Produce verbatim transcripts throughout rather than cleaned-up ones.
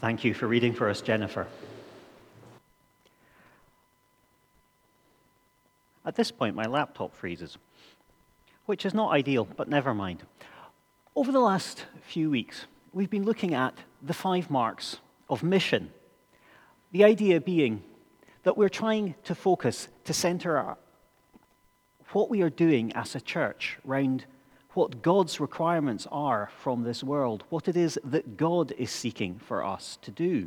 Thank you for reading for us, Jennifer. At this point, my laptop freezes, which is not ideal, but never mind. Over the last few weeks, we've been looking at the five marks of mission. The idea being that we're trying to focus, to center our, what we are doing as a church around what God's requirements are from this world, what it is that God is seeking for us to do.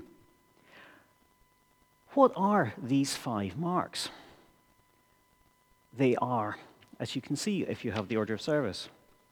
What are these five marks? They are, as you can see if you have the order of service,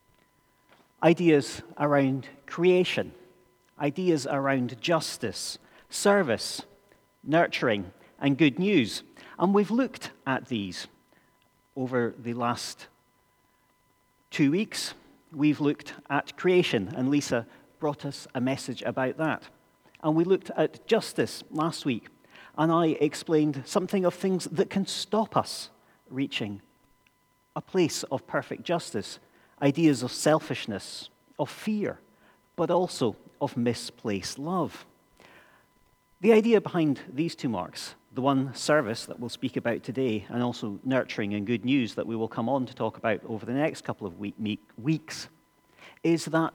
ideas around creation, ideas around justice, service, nurturing, and good news. And we've looked at these over the last two weeks. We've looked at creation, and Lisa brought us a message about that. And we looked at justice last week, and I explained something of things that can stop us reaching a place of perfect justice, ideas of selfishness, of fear, but also of misplaced love. The idea behind these two marks, the one service that we'll speak about today, and also nurturing and good news that we will come on to talk about over the next couple of week, meek, weeks, is that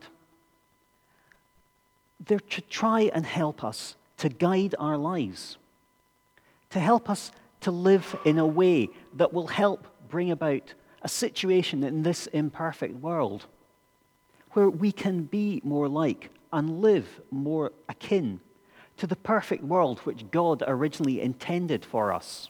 they're to try and help us to guide our lives, to help us to live in a way that will help bring about a situation in this imperfect world where we can be more like and live more akin to the perfect world which God originally intended for us.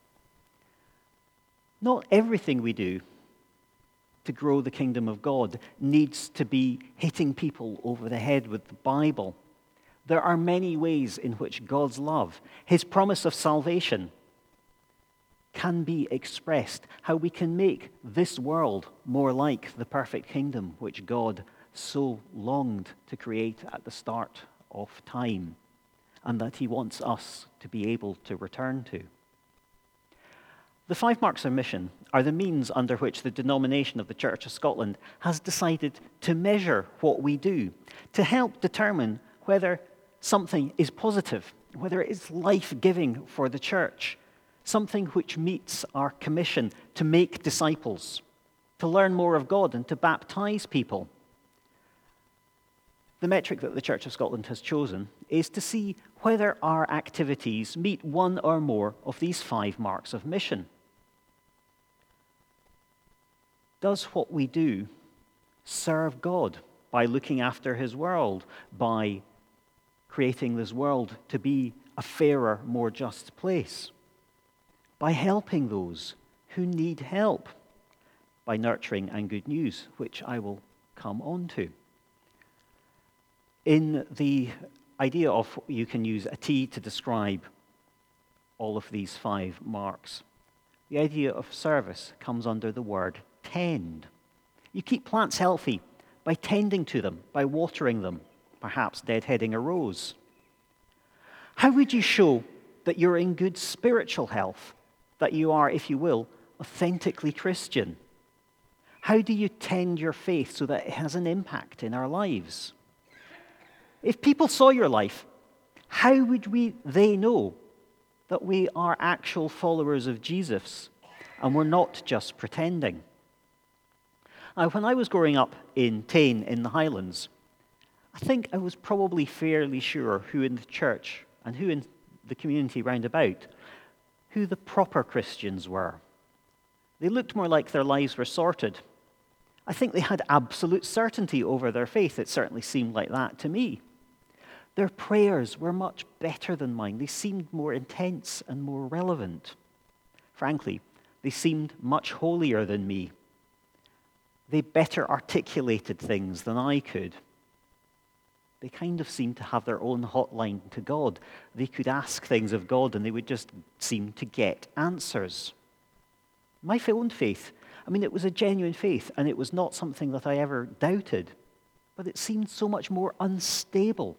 Not everything we do to grow the kingdom of God needs to be hitting people over the head with the Bible. There are many ways in which God's love, His promise of salvation, can be expressed, how we can make this world more like the perfect kingdom which God so longed to create at the start of time, and that He wants us to be able to return to. The five marks of mission are the means under which the denomination of the Church of Scotland has decided to measure what we do, to help determine whether something is positive, whether it is life-giving for the church, something which meets our commission to make disciples, to learn more of God and to baptize people. The metric that the Church of Scotland has chosen is to see whether our activities meet one or more of these five marks of mission. Does what we do serve God by looking after His world, by creating this world to be a fairer, more just place, by helping those who need help, by nurturing and good news, which I will come on to? In the idea of you can use a T to describe all of these five marks, the idea of service comes under the word tend. You keep plants healthy by tending to them, by watering them, perhaps deadheading a rose. How would you show that you're in good spiritual health, that you are, if you will, authentically Christian? How do you tend your faith so that it has an impact in our lives? If people saw your life, how would we, they know that we are actual followers of Jesus and we're not just pretending? Now, when I was growing up in Tain in the Highlands, I think I was probably fairly sure who in the church and who in the community round about, who the proper Christians were. They looked more like their lives were sorted. I think they had absolute certainty over their faith. It certainly seemed like that to me. Their prayers were much better than mine. They seemed more intense and more relevant. Frankly, they seemed much holier than me. They better articulated things than I could. They kind of seemed to have their own hotline to God. They could ask things of God and they would just seem to get answers. My own faith, I mean, it was a genuine faith and it was not something that I ever doubted, but it seemed so much more unstable.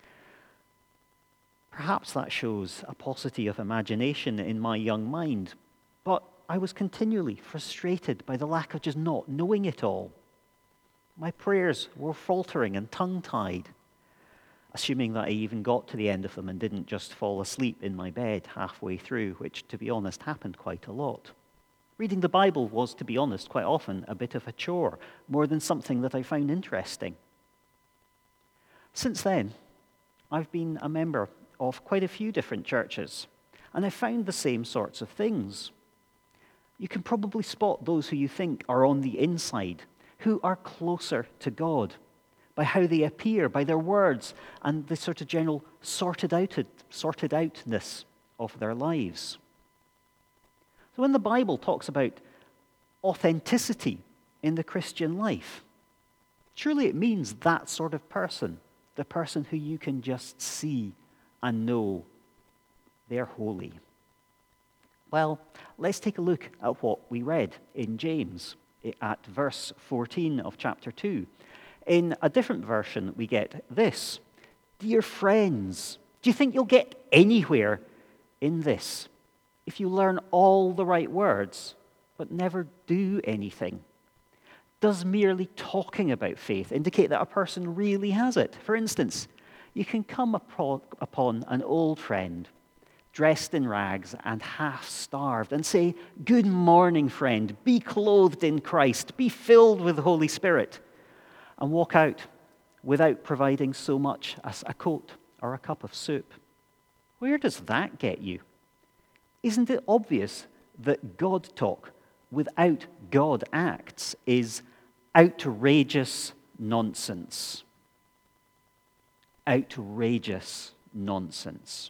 Perhaps that shows a paucity of imagination in my young mind, but I was continually frustrated by the lack of just not knowing it all. My prayers were faltering and tongue-tied. assuming that I even got to the end of them and didn't just fall asleep in my bed halfway through, which, to be honest, happened quite a lot. Reading the Bible was, to be honest, quite often a bit of a chore, more than something that I found interesting. Since then, I've been a member of quite a few different churches, and I've found the same sorts of things. You can probably spot those who you think are on the inside, who are closer to God, by how they appear, by their words, and the sort of general sorted out, sorted outness of their lives. So when the Bible talks about authenticity in the Christian life, surely it means that sort of person, the person who you can just see and know they're holy. Well, let's take a look at what we read in James at verse fourteen of chapter two. In a different version, we get this: "Dear friends, do you think you'll get anywhere in this if you learn all the right words but never do anything? Does merely talking about faith indicate that a person really has it? For instance, you can come upon an old friend dressed in rags and half-starved and say, 'Good morning, friend, be clothed in Christ, be filled with the Holy Spirit,' and walk out without providing so much as a coat or a cup of soup. Where does that get you? Isn't it obvious that God talk without God acts is outrageous nonsense? Outrageous nonsense.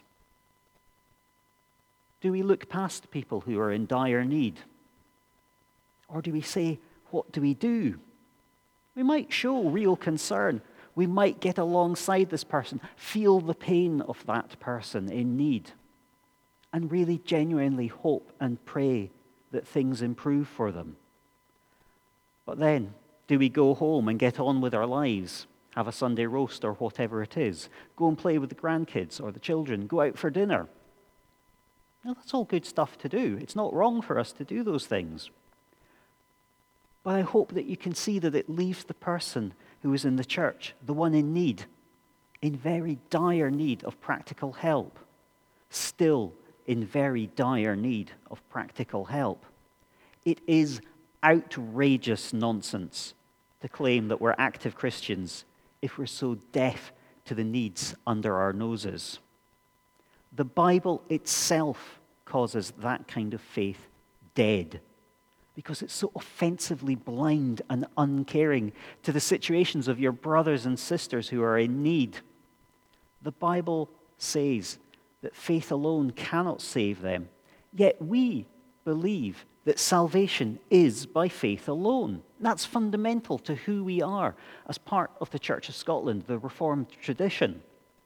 Do we look past people who are in dire need? Or do we say, what do we do? We might show real concern. We might get alongside this person, feel the pain of that person in need, and really genuinely hope and pray that things improve for them. But then, do we go home and get on with our lives, have a Sunday roast or whatever it is, go and play with the grandkids or the children, go out for dinner? Now, that's all good stuff to do. It's not wrong for us to do those things. But I hope that you can see that it leaves the person who is in the church, the one in need, in very dire need of practical help, still in very dire need of practical help. It is outrageous nonsense to claim that we're active Christians if we're so deaf to the needs under our noses. The Bible itself causes that kind of faith dead because it's so offensively blind and uncaring to the situations of your brothers and sisters who are in need. The Bible says that faith alone cannot save them, yet we believe that salvation is by faith alone. That's fundamental to who we are as part of the Church of Scotland, the Reformed tradition.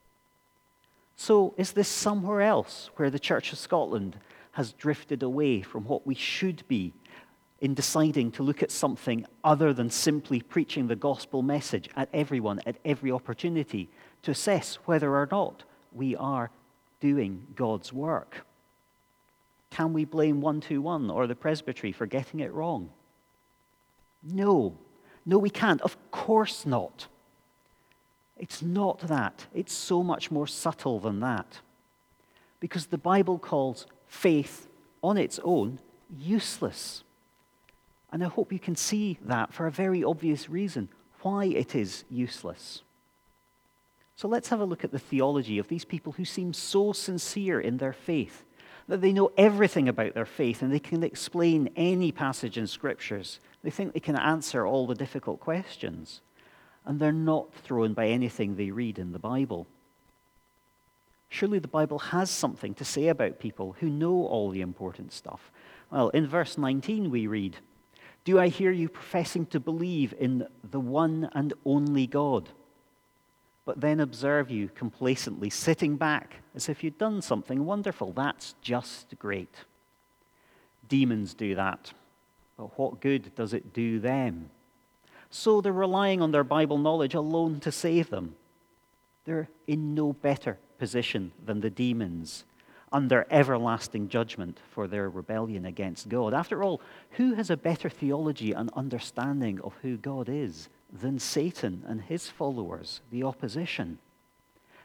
So is this somewhere else where the Church of Scotland has drifted away from what we should be in deciding to look at something other than simply preaching the gospel message at everyone at every opportunity to assess whether or not we are doing God's work? Can we blame one twenty-one or the presbytery for getting it wrong? No. No, we can't. Of course not. It's not that. It's so much more subtle than that. Because the Bible calls faith on its own useless. And I hope you can see that for a very obvious reason, why it is useless. So let's have a look at the theology of these people who seem so sincere in their faith, that they know everything about their faith and they can explain any passage in Scriptures. They think they can answer all the difficult questions. And they're not thrown by anything they read in the Bible. Surely the Bible has something to say about people who know all the important stuff. Well, in verse nineteen we read, "Do I hear you professing to believe in the one and only God, but then observe you complacently sitting back as if you'd done something wonderful? That's just great." Demons do that, but what good does it do them? So they're relying on their Bible knowledge alone to save them. They're in no better position than the demons under everlasting judgment for their rebellion against God. After all, who has a better theology and understanding of who God is than Satan and his followers, the opposition?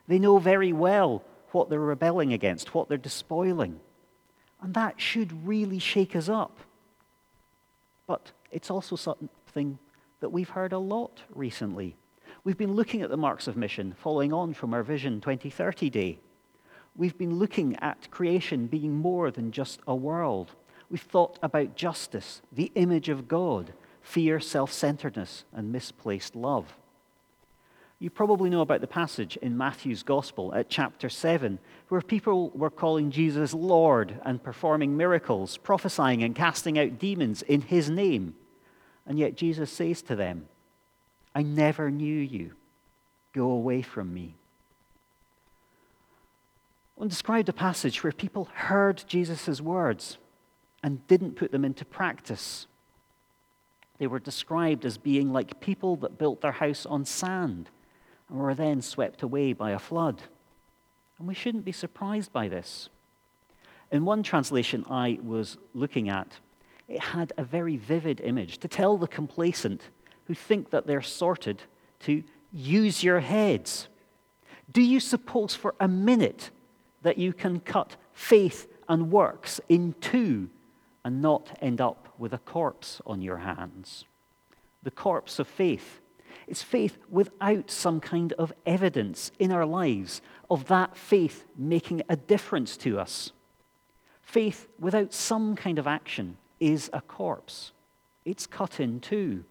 They know very well what they're rebelling against, what they're despoiling. And that should really shake us up. But it's also something that we've heard a lot recently. We've been looking at the marks of mission, following on from our Vision twenty thirty Day. We've been looking at creation being more than just a world. We've thought about justice, the image of God, fear, self-centeredness, and misplaced love. You probably know about the passage in Matthew's Gospel at chapter seven, where people were calling Jesus Lord and performing miracles, prophesying and casting out demons in his name. And yet Jesus says to them, I never knew you. Go away from me. One described a passage where people heard Jesus' words and didn't put them into practice. They were described as being like people that built their house on sand and were then swept away by a flood. And we shouldn't be surprised by this. In one translation I was looking at, it had a very vivid image to tell the complacent who think that they're sorted to use your heads. Do you suppose for a minute that you can cut faith and works in two and not end up with a corpse on your hands? The corpse of faith is faith without some kind of evidence in our lives of that faith making a difference to us. Faith without some kind of action is a corpse. It's cut in two.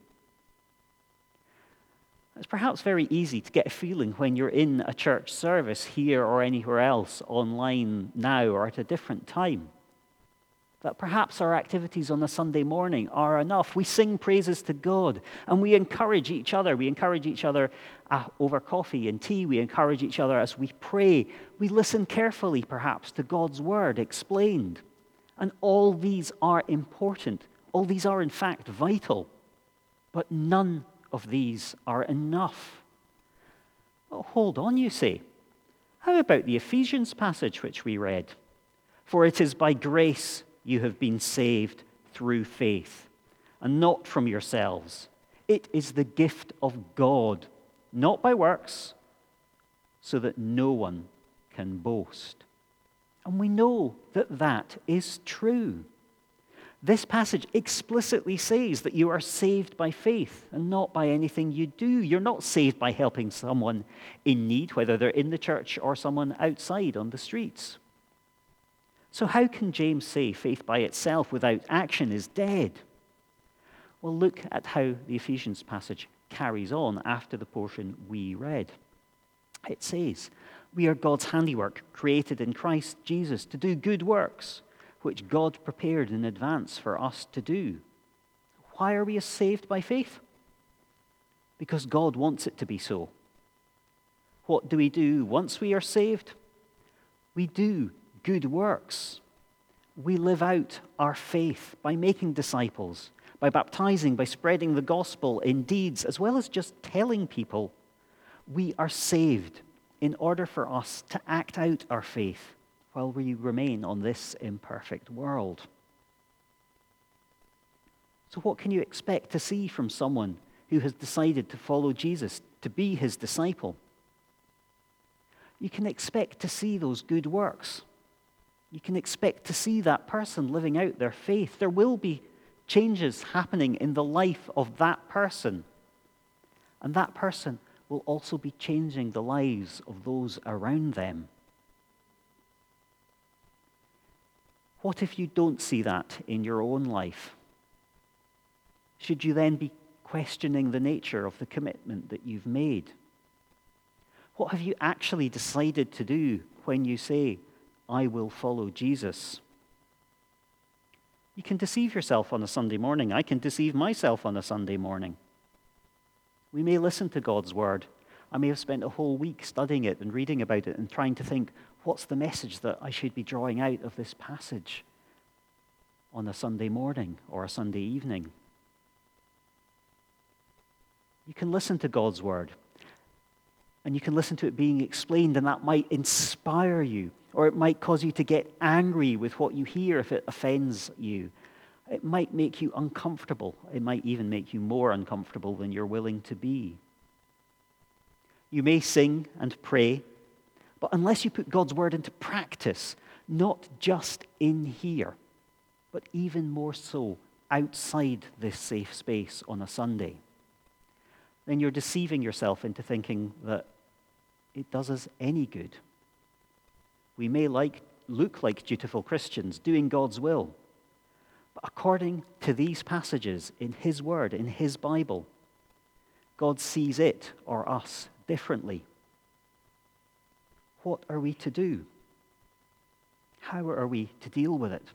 It's perhaps very easy to get a feeling when you're in a church service here or anywhere else, online now or at a different time, that perhaps our activities on a Sunday morning are enough. We sing praises to God and we encourage each other. We encourage each other uh, over coffee and tea. We encourage each other as we pray. We listen carefully perhaps to God's word explained. And all these are important. All these are in fact vital. But none of these are enough. Well, hold on, you say. How about the Ephesians passage which we read? For it is by grace you have been saved through faith, and not from yourselves. It is the gift of God, not by works, so that no one can boast. And we know that that is true. This passage explicitly says that you are saved by faith and not by anything you do. You're not saved by helping someone in need, whether they're in the church or someone outside on the streets. So how can James say faith by itself without action is dead? Well, look at how the Ephesians passage carries on after the portion we read. It says, we are God's handiwork, created in Christ Jesus to do good works, which God prepared in advance for us to do. Why are we saved by faith? Because God wants it to be so. What do we do once we are saved? We do good works. We live out our faith by making disciples, by baptizing, by spreading the gospel in deeds, as well as just telling people. We are saved in order for us to act out our faith while we remain on this imperfect world. So what can you expect to see from someone who has decided to follow Jesus, to be his disciple? You can expect to see those good works. You can expect to see that person living out their faith. There will be changes happening in the life of that person. And that person will also be changing the lives of those around them. What if you don't see that in your own life? Should you then be questioning the nature of the commitment that you've made? What have you actually decided to do when you say, I will follow Jesus? You can deceive yourself on a Sunday morning. I can deceive myself on a Sunday morning. We may listen to God's word. I may have spent a whole week studying it and reading about it and trying to think, what's the message that I should be drawing out of this passage on a Sunday morning or a Sunday evening? You can listen to God's word, and you can listen to it being explained, and that might inspire you, or it might cause you to get angry with what you hear if it offends you. It might make you uncomfortable. It might even make you more uncomfortable than you're willing to be. You may sing and pray, But unless you put God's word into practice, not just in here, but even more so outside this safe space on a Sunday, then you're deceiving yourself into thinking that it does us any good. We may like look like dutiful Christians doing God's will, but according to these passages in His Word, in His Bible, God sees it or us differently. What are we to do? How are we to deal with it?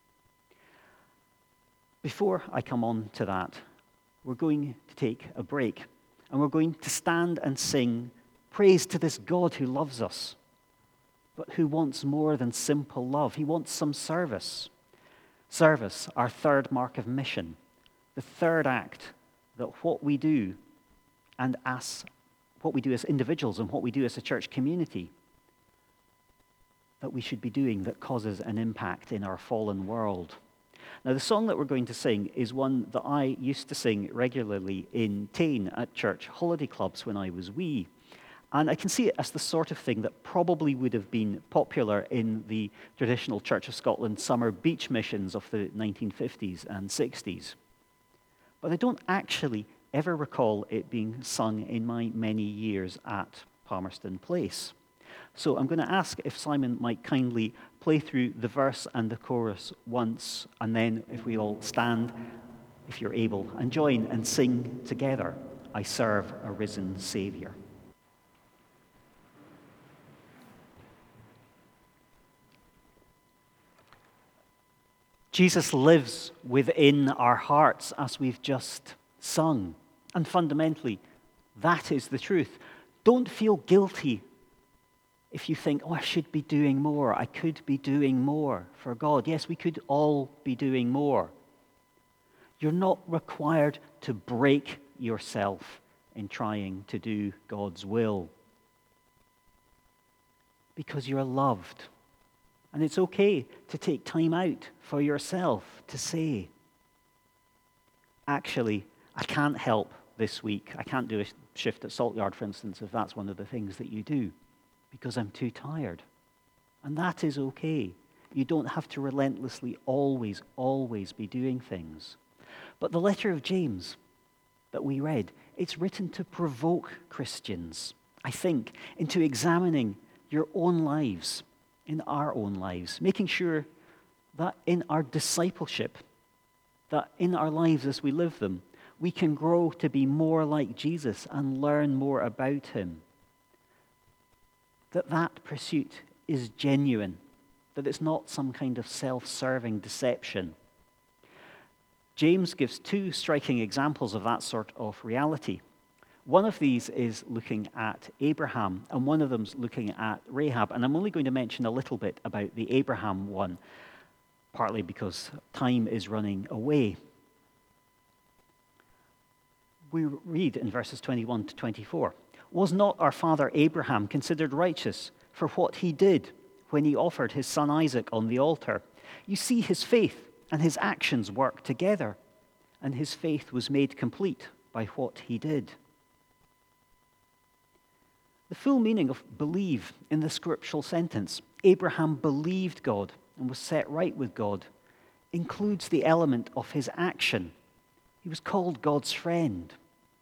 Before I come on to that, we're going to take a break, and we're going to stand and sing praise to this God who loves us, but who wants more than simple love. He wants some service. Service, our third mark of mission, the third act that what we do and as what we do as individuals and what we do as a church community, that we should be doing that causes an impact in our fallen world. Now, the song that we're going to sing is one that I used to sing regularly in Tain at church holiday clubs when I was wee. And I can see it as the sort of thing that probably would have been popular in the traditional Church of Scotland summer beach missions of the nineteen fifties and sixties. But I don't actually ever recall it being sung in my many years at Palmerston Place. So I'm going to ask if Simon might kindly play through the verse and the chorus once, and then if we all stand, if you're able, and join and sing together, I serve a risen Saviour. Jesus lives within our hearts, as we've just sung. And fundamentally, that is the truth. Don't feel guilty if you think, oh, I should be doing more. I could be doing more for God. Yes, we could all be doing more. You're not required to break yourself in trying to do God's will, because you're loved. And it's okay to take time out for yourself to say, actually, I can't help this week. I can't do a shift at Salt Yard, for instance, if that's one of the things that you do, because I'm too tired. And that is okay. You don't have to relentlessly always, always be doing things. But the letter of James that we read, it's written to provoke Christians, I think, into examining your own lives, in our own lives, making sure that in our discipleship, that in our lives as we live them, we can grow to be more like Jesus and learn more about him. That that pursuit is genuine, that it's not some kind of self-serving deception. James gives two striking examples of that sort of reality. One of these is looking at Abraham, and one of them's looking at Rahab. And I'm only going to mention a little bit about the Abraham one, partly because time is running away. We read in verses twenty-one to twenty-four, "Was not our father Abraham considered righteous for what he did when he offered his son Isaac on the altar? You see, his faith and his actions work together, and his faith was made complete by what he did." The full meaning of believe in the scriptural sentence, Abraham believed God and was set right with God, includes the element of his action. He was called God's friend.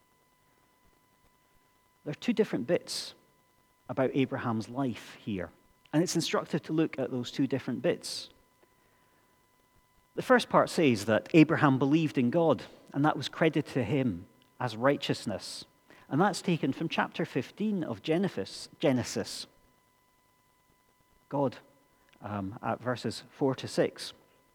There are two different bits about Abraham's life here, and it's instructive to look at those two different bits. The first part says that Abraham believed in God, and that was credited to him as righteousness. And that's taken from chapter fifteen of Genesis. God, um, at verses four to six.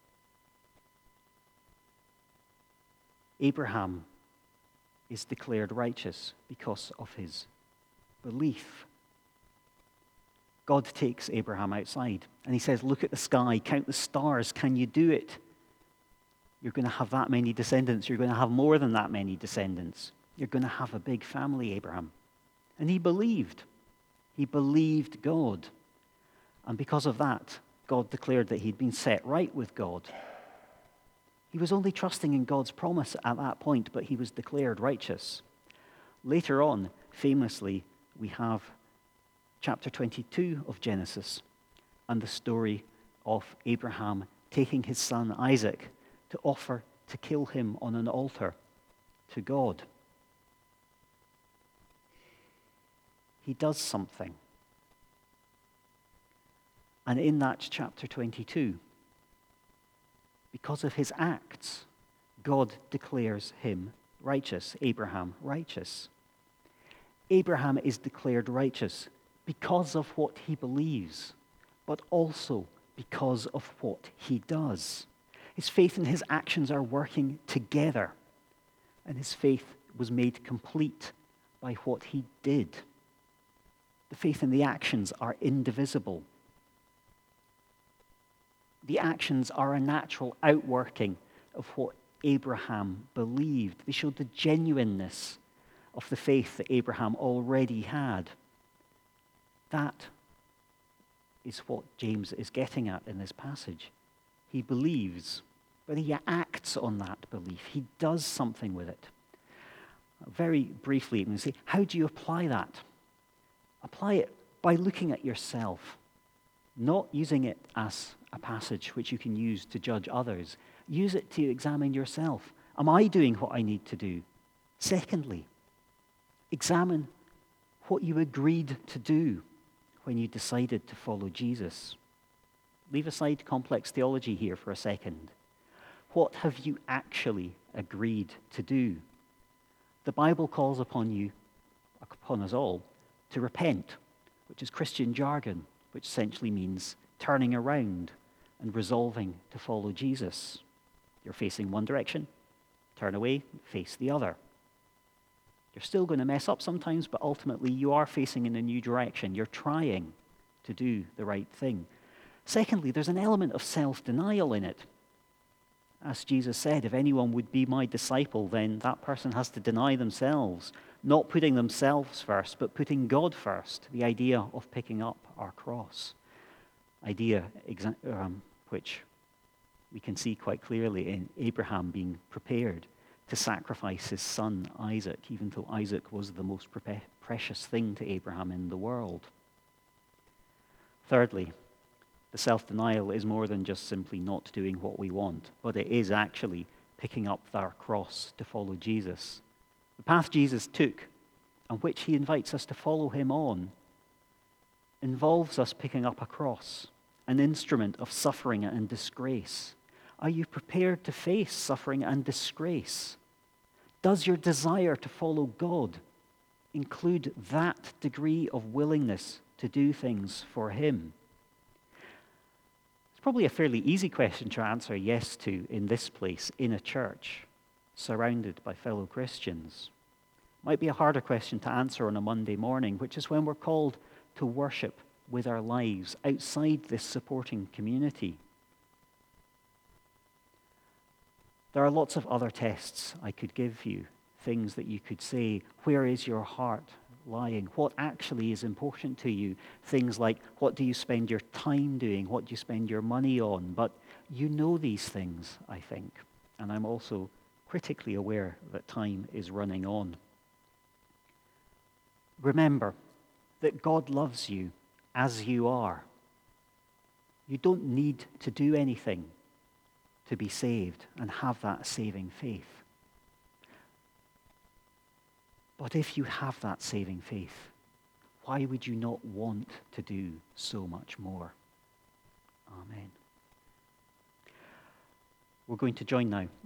Abraham is declared righteous because of his belief. God takes Abraham outside and he says, look at the sky, count the stars, can you do it? You're going to have that many descendants, you're going to have more than that many descendants. You're going to have a big family, Abraham. And he believed. He believed God. And because of that, God declared that he'd been set right with God. He was only trusting in God's promise at that point, but he was declared righteous. Later on, famously, we have chapter twenty-two of Genesis and the story of Abraham taking his son Isaac to offer to kill him on an altar to God. He does something. And in that chapter twenty-two, because of his acts, God declares him righteous, Abraham righteous. Abraham is declared righteous because of what he believes, but also because of what he does. His faith and his actions are working together, and his faith was made complete by what he did. The faith and the actions are indivisible. The actions are a natural outworking of what Abraham believed. They showed the genuineness of the faith that Abraham already had. That is what James is getting at in this passage. He believes, but he acts on that belief. He does something with it. Very briefly, I'm going to say, how do you apply that? Apply it by looking at yourself, not using it as a passage which you can use to judge others. Use it to examine yourself. Am I doing what I need to do? Secondly, examine what you agreed to do when you decided to follow Jesus. Leave aside complex theology here for a second. What have you actually agreed to do? The Bible calls upon you, upon us all, to repent, which is Christian jargon, which essentially means turning around and resolving to follow Jesus. You're facing one direction, turn away, face the other. You're still going to mess up sometimes, but ultimately you are facing in a new direction. You're trying to do the right thing. Secondly, there's an element of self-denial in it. As Jesus said, if anyone would be my disciple, then that person has to deny themselves, not putting themselves first, but putting God first, the idea of picking up our cross. Idea um, which we can see quite clearly in Abraham being prepared to sacrifice his son Isaac, even though Isaac was the most pre- precious thing to Abraham in the world. Thirdly, the self-denial is more than just simply not doing what we want, but it is actually picking up our cross to follow Jesus. The path Jesus took, and which he invites us to follow him on, involves us picking up a cross, an instrument of suffering and disgrace. Are you prepared to face suffering and disgrace? Does your desire to follow God include that degree of willingness to do things for him? It's probably a fairly easy question to answer yes to in this place, in a church, surrounded by fellow Christians. It might be a harder question to answer on a Monday morning, which is when we're called to worship with our lives outside this supporting community. There are lots of other tests I could give you, things that you could say, where is your heart lying? What actually is important to you? Things like, what do you spend your time doing? What do you spend your money on? But you know these things, I think. And I'm also critically aware that time is running on. Remember that God loves you as you are. You don't need to do anything to be saved and have that saving faith. But if you have that saving faith, why would you not want to do so much more? Amen. We're going to join now